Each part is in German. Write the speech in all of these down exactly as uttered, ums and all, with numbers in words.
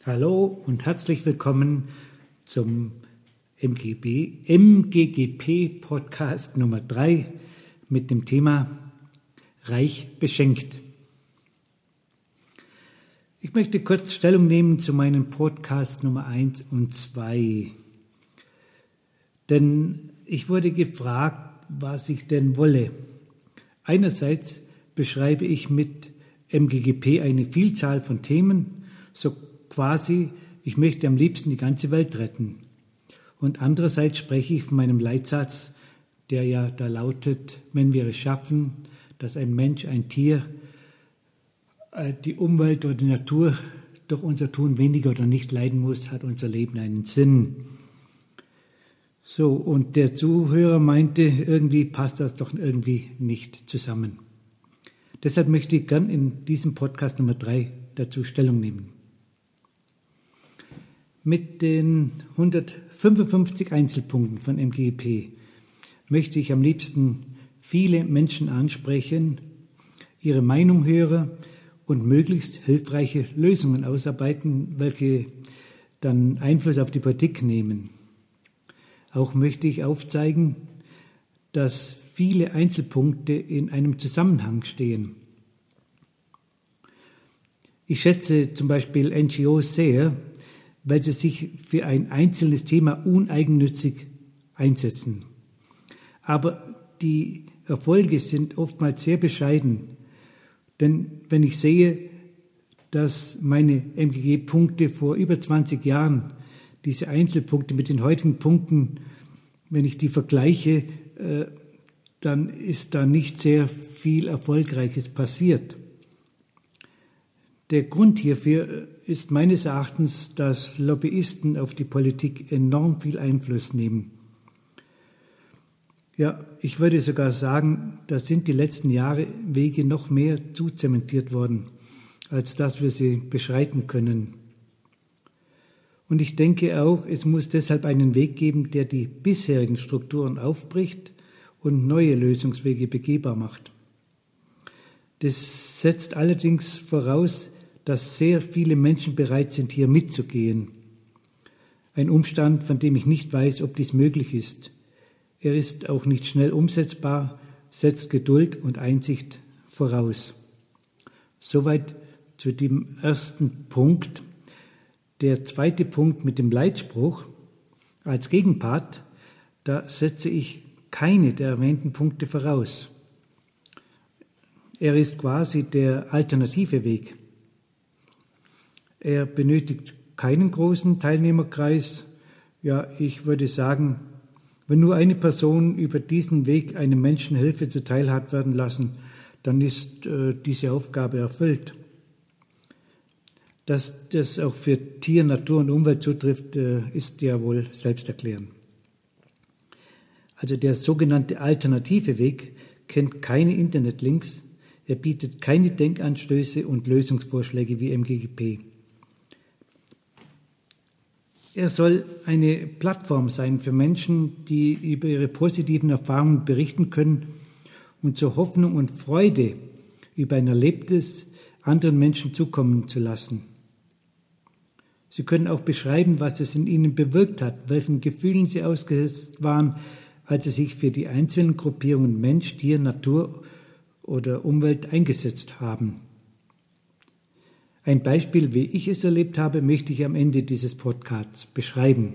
Hallo und herzlich willkommen zum M G B, M G G P-Podcast Nummer drei mit dem Thema Reich beschenkt. Ich möchte kurz Stellung nehmen zu meinen Podcast Nummer eins und zwei. Denn ich wurde gefragt, was ich denn wolle. Einerseits beschreibe ich mit M G G P eine Vielzahl von Themen, so quasi, ich möchte am liebsten die ganze Welt retten. Und andererseits spreche ich von meinem Leitsatz, der ja da lautet, wenn wir es schaffen, dass ein Mensch, ein Tier, die Umwelt oder die Natur durch unser Tun weniger oder nicht leiden muss, hat unser Leben einen Sinn. So, und der Zuhörer meinte, irgendwie passt das doch irgendwie nicht zusammen. Deshalb möchte ich gern in diesem Podcast Nummer drei dazu Stellung nehmen. Mit den hundertfünfundfünfzig Einzelpunkten von M G G P möchte ich am liebsten viele Menschen ansprechen, ihre Meinung hören und möglichst hilfreiche Lösungen ausarbeiten, welche dann Einfluss auf die Politik nehmen. Auch möchte ich aufzeigen, dass viele Einzelpunkte in einem Zusammenhang stehen. Ich schätze zum Beispiel N G Os sehr, weil sie sich für ein einzelnes Thema uneigennützig einsetzen. Aber die Erfolge sind oftmals sehr bescheiden. Denn wenn ich sehe, dass meine M G G-Punkte vor über zwanzig Jahren, diese Einzelpunkte mit den heutigen Punkten, wenn ich die vergleiche, dann ist da nicht sehr viel Erfolgreiches passiert. Der Grund hierfür ist meines Erachtens, dass Lobbyisten auf die Politik enorm viel Einfluss nehmen. Ja, ich würde sogar sagen, da sind die letzten Jahre Wege noch mehr zuzementiert worden, als dass wir sie beschreiten können. Und ich denke auch, es muss deshalb einen Weg geben, der die bisherigen Strukturen aufbricht und neue Lösungswege begehbar macht. Das setzt allerdings voraus, dass sehr viele Menschen bereit sind, hier mitzugehen. Ein Umstand, von dem ich nicht weiß, ob dies möglich ist. Er ist auch nicht schnell umsetzbar, setzt Geduld und Einsicht voraus. Soweit zu dem ersten Punkt. Der zweite Punkt mit dem Leitspruch als Gegenpart, da setze ich keine der erwähnten Punkte voraus. Er ist quasi der alternative Weg. Er benötigt keinen großen Teilnehmerkreis. Ja, ich würde sagen, wenn nur eine Person über diesen Weg einem Menschen Hilfe zuteil hat werden lassen, dann ist äh, diese Aufgabe erfüllt. Dass das auch für Tier, Natur und Umwelt zutrifft, äh, ist ja wohl selbsterklärend. Also der sogenannte alternative Weg kennt keine Internetlinks, er bietet keine Denkanstöße und Lösungsvorschläge wie M G G P. Er soll eine Plattform sein für Menschen, die über ihre positiven Erfahrungen berichten können und zur Hoffnung und Freude über ein Erlebtes anderen Menschen zukommen zu lassen. Sie können auch beschreiben, was es in ihnen bewirkt hat, welchen Gefühlen sie ausgesetzt waren, als sie sich für die einzelnen Gruppierungen Mensch, Tier, Natur oder Umwelt eingesetzt haben. Ein Beispiel, wie ich es erlebt habe, möchte ich am Ende dieses Podcasts beschreiben.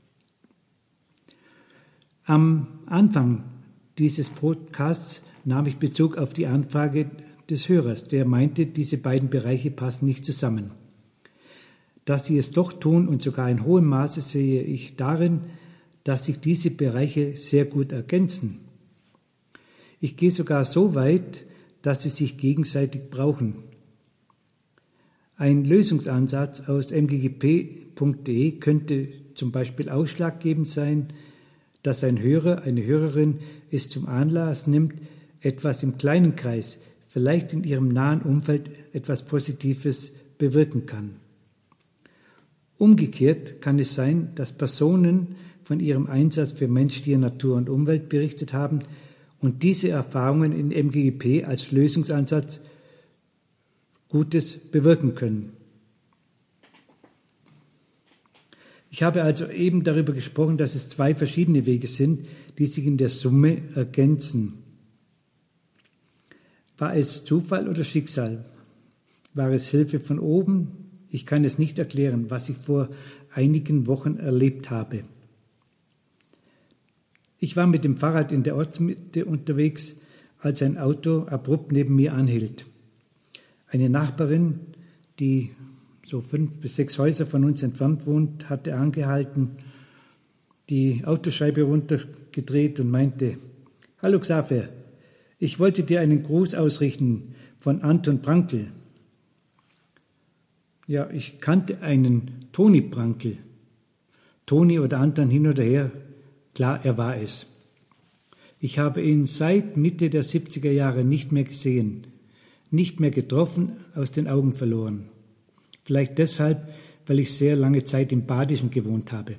Am Anfang dieses Podcasts nahm ich Bezug auf die Anfrage des Hörers, der meinte, diese beiden Bereiche passen nicht zusammen. Dass sie es doch tun und sogar in hohem Maße sehe ich darin, dass sich diese Bereiche sehr gut ergänzen. Ich gehe sogar so weit, dass sie sich gegenseitig brauchen. Ein Lösungsansatz aus M G G P Punkt de könnte zum Beispiel ausschlaggebend sein, dass ein Hörer, eine Hörerin es zum Anlass nimmt, etwas im kleinen Kreis, vielleicht in ihrem nahen Umfeld etwas Positives bewirken kann. Umgekehrt kann es sein, dass Personen von ihrem Einsatz für Mensch, Tier, Natur und Umwelt berichtet haben und diese Erfahrungen in M G G P als Lösungsansatz Gutes bewirken können. Ich habe also eben darüber gesprochen, dass es zwei verschiedene Wege sind, die sich in der Summe ergänzen. War es Zufall oder Schicksal? War es Hilfe von oben? Ich kann es nicht erklären, was ich vor einigen Wochen erlebt habe. Ich war mit dem Fahrrad in der Ortsmitte unterwegs, als ein Auto abrupt neben mir anhielt. Eine Nachbarin, die so fünf bis sechs Häuser von uns entfernt wohnt, hatte angehalten, die Autoscheibe runtergedreht und meinte: »Hallo Xaver, ich wollte dir einen Gruß ausrichten von Anton Brankel.« Ja, ich kannte einen Toni Brankel. Toni oder Anton hin oder her, klar, er war es. Ich habe ihn seit Mitte der siebziger Jahre nicht mehr gesehen, nicht mehr getroffen, aus den Augen verloren. Vielleicht deshalb, weil ich sehr lange Zeit im Badischen gewohnt habe.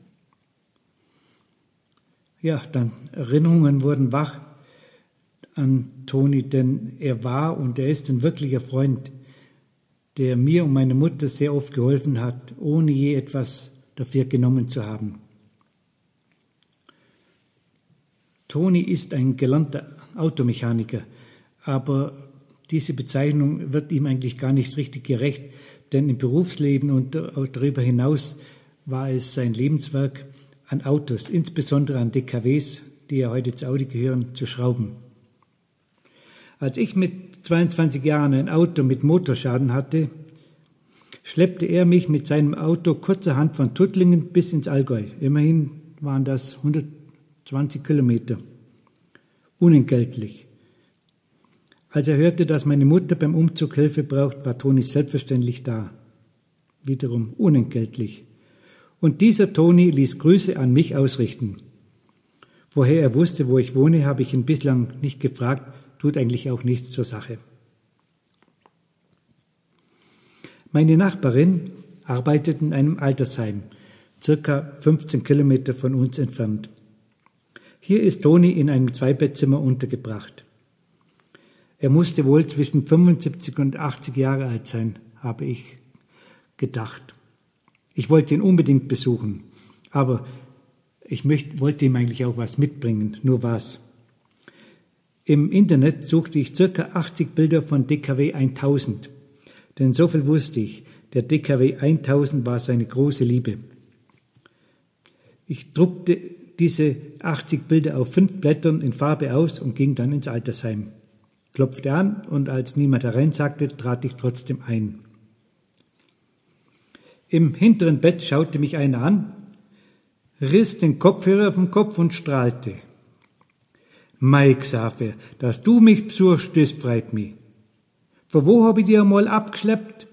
Ja, dann Erinnerungen wurden wach an Toni, denn er war und er ist ein wirklicher Freund, der mir und meiner Mutter sehr oft geholfen hat, ohne je etwas dafür genommen zu haben. Toni ist ein gelernter Automechaniker, aber diese Bezeichnung wird ihm eigentlich gar nicht richtig gerecht, denn im Berufsleben und darüber hinaus war es sein Lebenswerk, an Autos, insbesondere an D K Ws, die ja heute zu Audi gehören, zu schrauben. Als ich mit zweiundzwanzig Jahren ein Auto mit Motorschaden hatte, schleppte er mich mit seinem Auto kurzerhand von Tuttlingen bis ins Allgäu. Immerhin waren das hundertzwanzig Kilometer. Unentgeltlich. Als er hörte, dass meine Mutter beim Umzug Hilfe braucht, war Toni selbstverständlich da. Wiederum unentgeltlich. Und dieser Toni ließ Grüße an mich ausrichten. Woher er wusste, wo ich wohne, habe ich ihn bislang nicht gefragt, tut eigentlich auch nichts zur Sache. Meine Nachbarin arbeitet in einem Altersheim, circa fünfzehn Kilometer von uns entfernt. Hier ist Toni in einem Zweibettzimmer untergebracht. Er musste wohl zwischen fünfundsiebzig und achtzig Jahre alt sein, habe ich gedacht. Ich wollte ihn unbedingt besuchen, aber ich möchte, wollte ihm eigentlich auch was mitbringen, nur was. Im Internet suchte ich circa achtzig Bilder von D K W tausend, denn so viel wusste ich, der D K W tausend war seine große Liebe. Ich druckte diese achtzig Bilder auf fünf Blättern in Farbe aus und ging dann ins Altersheim. Klopfte an und als niemand herein sagte, trat ich trotzdem ein. Im hinteren Bett schaute mich einer an, riss den Kopfhörer vom Kopf und strahlte. Mei, Xaver, dass du mich besuchst, das freut mich. Von wo hab ich dir einmal abgeschleppt?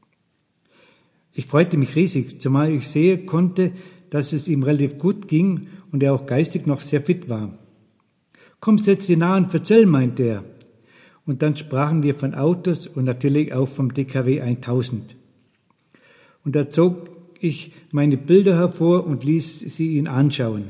Ich freute mich riesig, zumal ich sehen konnte, dass es ihm relativ gut ging und er auch geistig noch sehr fit war. Komm, setz dich nah und erzähl, meinte er. Und dann sprachen wir von Autos und natürlich auch vom D K W tausend. Und da zog ich meine Bilder hervor und ließ sie ihn anschauen.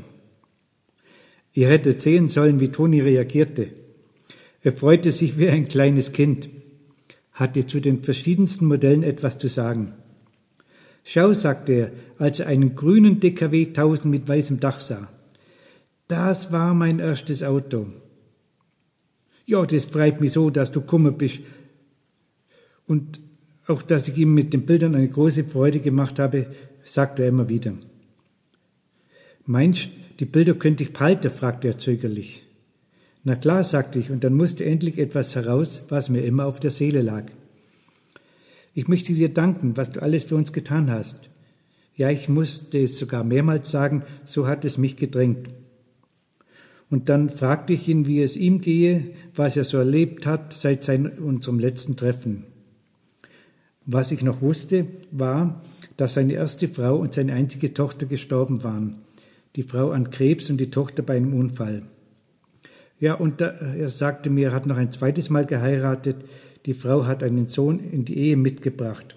Ihr hättet sehen sollen, wie Toni reagierte. Er freute sich wie ein kleines Kind, hatte zu den verschiedensten Modellen etwas zu sagen. Schau, sagte er, als er einen grünen D K W tausend mit weißem Dach sah. Das war mein erstes Auto. Ja, das freut mich so, dass du gekommen bist. Und auch, dass ich ihm mit den Bildern eine große Freude gemacht habe, sagte er immer wieder. Meinst, die Bilder könnte ich behalten, fragte er zögerlich. Na klar, sagte ich, und dann musste endlich etwas heraus, was mir immer auf der Seele lag. Ich möchte dir danken, was du alles für uns getan hast. Ja, ich musste es sogar mehrmals sagen, so hat es mich gedrängt. Und dann fragte ich ihn, wie es ihm gehe, was er so erlebt hat seit seinem, unserem letzten Treffen. Was ich noch wusste, war, dass seine erste Frau und seine einzige Tochter gestorben waren. Die Frau an Krebs und die Tochter bei einem Unfall. Ja, und da, er sagte mir, er hat noch ein zweites Mal geheiratet. Die Frau hat einen Sohn in die Ehe mitgebracht.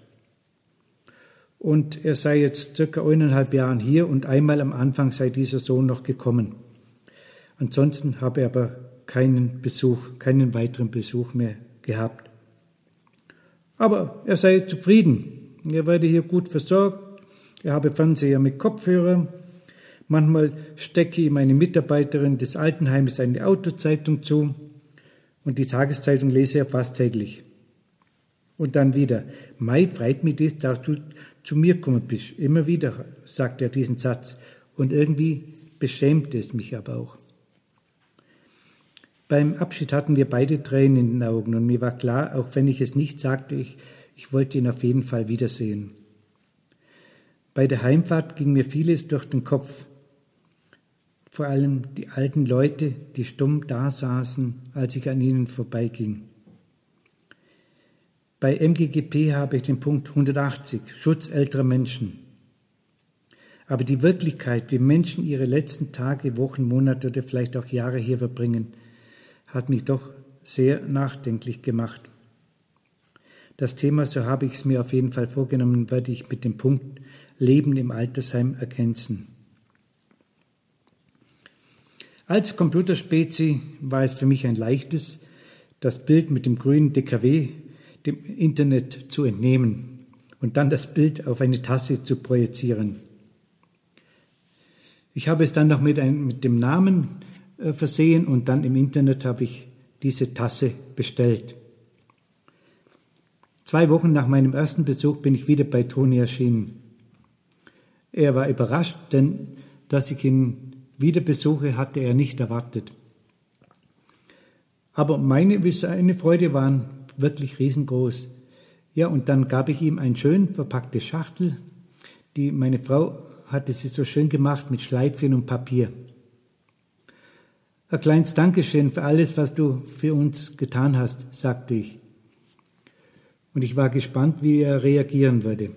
Und er sei jetzt circa eineinhalb Jahren hier und einmal am Anfang sei dieser Sohn noch gekommen. Ansonsten habe er aber keinen Besuch, keinen weiteren Besuch mehr gehabt. Aber er sei zufrieden. Er werde hier gut versorgt Ich habe Fernseher mit Kopfhörer. Manchmal stecke ich meine Mitarbeiterin des Altenheimes eine Autozeitung zu und die Tageszeitung lese ich fast täglich. Und dann wieder, Mai, freut mich das, dass du zu mir gekommen bist. Immer wieder sagt er diesen Satz. Und irgendwie beschämt es mich aber auch. Beim Abschied hatten wir beide Tränen in den Augen und mir war klar, auch wenn ich es nicht sagte, ich, ich wollte ihn auf jeden Fall wiedersehen. Bei der Heimfahrt ging mir vieles durch den Kopf. Vor allem die alten Leute, die stumm da saßen, als ich an ihnen vorbeiging. Bei M G G P habe ich den Punkt hundertachtzig, Schutz älterer Menschen. Aber die Wirklichkeit, wie Menschen ihre letzten Tage, Wochen, Monate oder vielleicht auch Jahre hier verbringen, hat mich doch sehr nachdenklich gemacht. Das Thema, so habe ich es mir auf jeden Fall vorgenommen, werde ich mit dem Punkt Leben im Altersheim ergänzen. Als Computerspezi war es für mich ein leichtes, das Bild mit dem grünen D K W dem Internet zu entnehmen und dann das Bild auf eine Tasse zu projizieren. Ich habe es dann noch mit, einem, mit dem Namen äh, versehen und dann im Internet habe ich diese Tasse bestellt. Zwei Wochen nach meinem ersten Besuch bin ich wieder bei Toni erschienen. Er war überrascht, denn dass ich ihn wieder besuche, hatte er nicht erwartet. Aber meine, meine Freude war wirklich riesengroß. Ja, und dann gab ich ihm eine schön verpackte Schachtel, die meine Frau hatte sie so schön gemacht mit Schleifchen und Papier. Ein kleines Dankeschön für alles, was du für uns getan hast, sagte ich. Und ich war gespannt, wie er reagieren würde.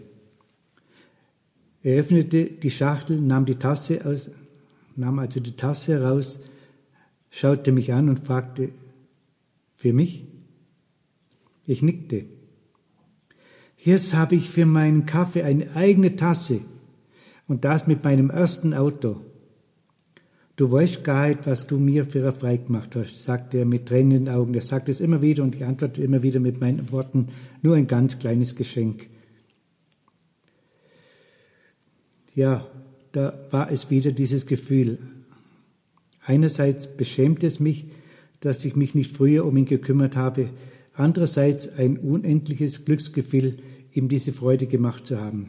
Er öffnete die Schachtel, nahm die Tasse aus, nahm also die Tasse heraus, schaute mich an und fragte, für mich? Ich nickte. Jetzt habe ich für meinen Kaffee eine eigene Tasse und das mit meinem ersten Auto. Du weißt gar nicht, was du mir für eine Freude gemacht hast, sagte er mit Tränen in den Augen. Er sagte es immer wieder und ich antwortete immer wieder mit meinen Worten, nur ein ganz kleines Geschenk. Ja, da war es wieder dieses Gefühl. Einerseits beschämt es mich, dass ich mich nicht früher um ihn gekümmert habe, andererseits ein unendliches Glücksgefühl, ihm diese Freude gemacht zu haben.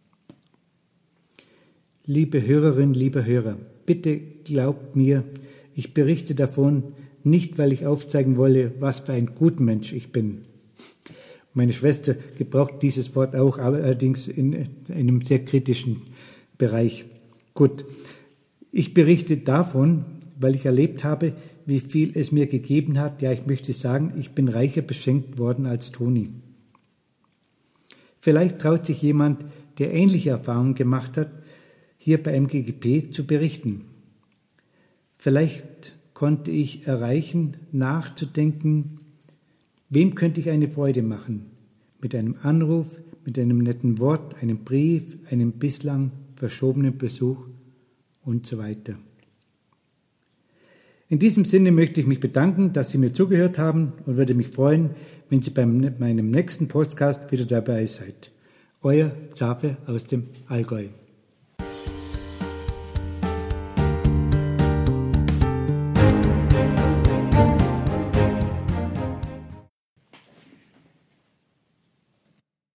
Liebe Hörerin, lieber Hörer, bitte glaubt mir, ich berichte davon nicht, weil ich aufzeigen wolle, was für ein Gutmensch ich bin. Meine Schwester gebraucht dieses Wort auch, allerdings in einem sehr kritischen Bereich. Gut, ich berichte davon, weil ich erlebt habe, wie viel es mir gegeben hat. Ja, ich möchte sagen, ich bin reicher beschenkt worden als Toni. Vielleicht traut sich jemand, der ähnliche Erfahrungen gemacht hat, hier bei M G G P zu berichten. Vielleicht konnte ich erreichen, nachzudenken, wem könnte ich eine Freude machen? Mit einem Anruf, mit einem netten Wort, einem Brief, einem bislang verschobenen Besuch und so weiter. In diesem Sinne möchte ich mich bedanken, dass Sie mir zugehört haben und würde mich freuen, wenn Sie bei meinem nächsten Podcast wieder dabei seid. Euer Zafe aus dem Allgäu.